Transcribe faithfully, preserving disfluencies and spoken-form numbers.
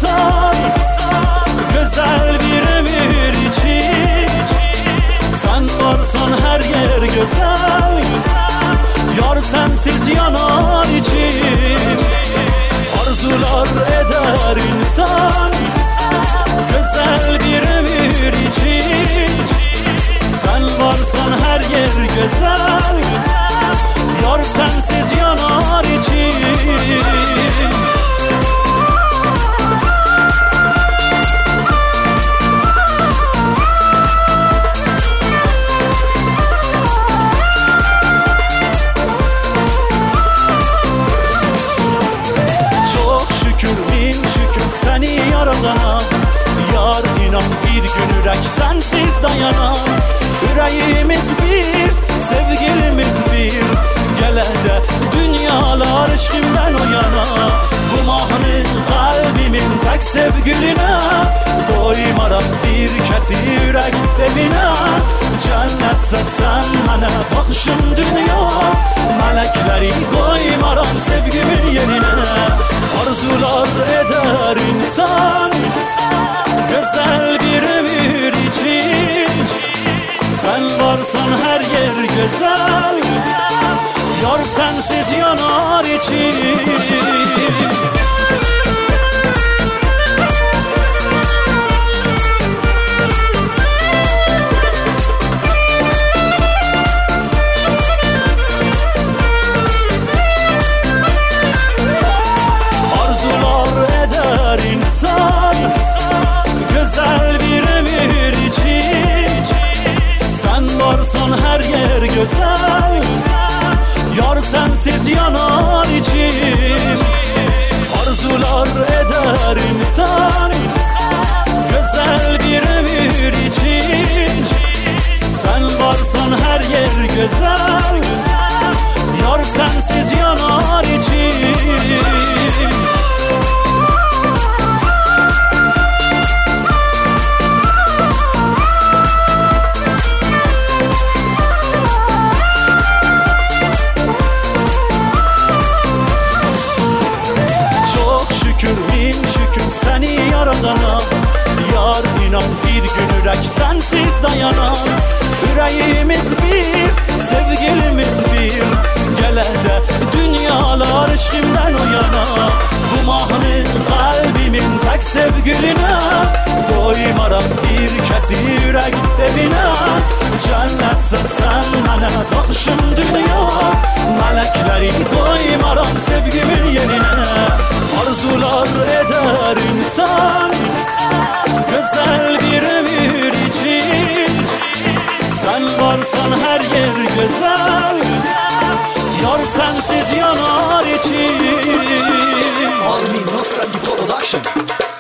insan, güzel bir ömür için. Sen varsan her yer güzel, yar sensiz yanar içim. Arzular eder insan, güzel bir ömür için. Sen varsan her yer güzel, yar sensiz yanar içim. Seni yaradana, yar inan bir gün yürek sensiz dayanar. Yüreğimiz bir, sevgilimiz bir, gele de dünyalar aşkımdan o yana. Bu mahnı kalbimin tek sevgiline, koymaram bir kesi yürek evine. Cennet setsen bana bakışım dünya, melekleri koymaram sevgimin yerine. Arzular eder insan, güzel bir ömür için. Sen varsan her yer güzel, yar sensiz yanar içim. Güzel bir ömür için. Sen varsan her yer güzel, yar sensiz yanar içim. Arzular eder insan, güzel bir ömür için. Sen varsan her yer güzel, yar sensiz yanar içim. Seni yaradana, yar inan bir gün yürek sensiz dayanar. Yüreğimiz bir, sevgilimiz bir, gele de dünyalar aşkımdan o yana. Bu mahnı kalbimin tek sevgiline, koymaram bir kesi yürek evine. Cennet sen bana bakışım dünya, melekleri koymaram sevgimin yerine. Arzular eder insan, güzel bir ömür için. Sen varsan her yer güzel, yar sensiz yanar içim. Armin Nostra Production.